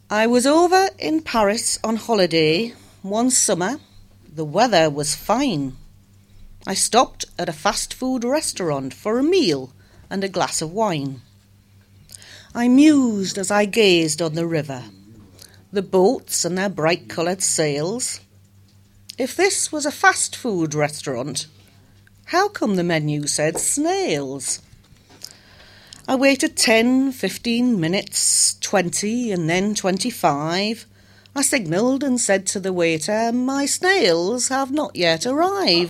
I was over in Paris on holiday one summer. The weather was fine. I stopped at a fast food restaurant for a meal and a glass of wine. I mused as I gazed on the river, the boats and their bright-coloured sails. If this was a fast food restaurant, how come the menu said snails? I waited 10, 15 minutes, 20 and then 25. I signalled and said to the waiter, "My snails have not yet arrived."